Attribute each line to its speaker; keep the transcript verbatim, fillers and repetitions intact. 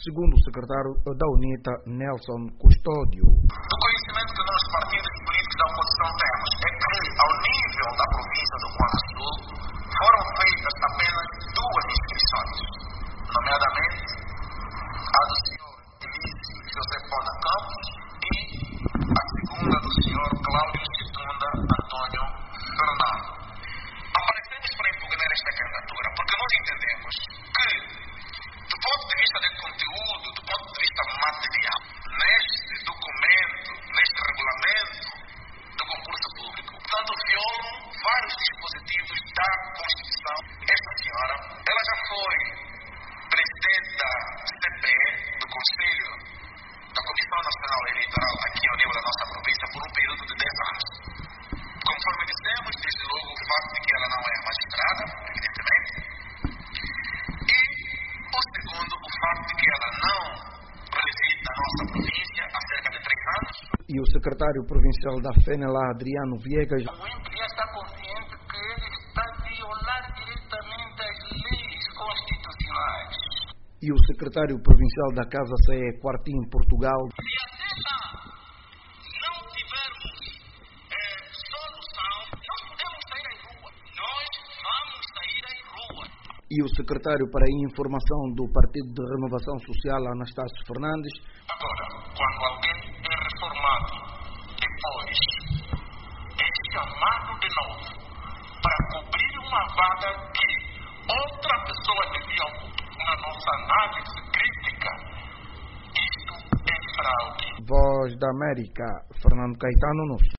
Speaker 1: segundo o secretário da UNITA, Nelson Custódio.
Speaker 2: Do conhecimento que nós, partidos políticos da oposição, temos é que, ao nível da província do Quadro Sul, foram feitas apenas duas inscrições, nomeadamente a do senhor Elísio José Pona Campos e a segunda do senhor Cláudio Chitunda Antônio Fernando. Aparecemos para impugnar esta candidatura porque nós entendemos que, do ponto de vista de conteúdo, do ponto de vista material, neste documento, neste regulamento do concurso público, portanto, violam vários dispositivos da Constituição. Esta senhora, ela já foi presidente da C P E, do Conselho da Comissão Nacional Eleitoral, aqui ao nível da nossa província, por um período de dez anos. Conforme dissemos, desde logo o facto de que ela não é magistrada, evidentemente, e o segundo, o facto de que ela não reside na nossa província há cerca de três anos.
Speaker 1: E o secretário provincial da FENELA, Adriano Viegas,
Speaker 3: o INPE está consciente que ele está a violar diretamente as leis constitucionais.
Speaker 1: E o secretário provincial da Casa C E, Quartim, Portugal,
Speaker 3: Se até lá não tivermos eh, solução, nós podemos sair às ruas. Nós vamos sair às ruas.
Speaker 1: e o secretário para a Informação do Partido de Renovação Social, Anastácio Fernandes.
Speaker 2: Agora, quando alguém é reformado, depois é chamado de novo para cobrir uma vaga que outra pessoa devia ocupar, na nossa análise crítica, isto é fraude.
Speaker 1: Voz da América, Fernando Caetano, no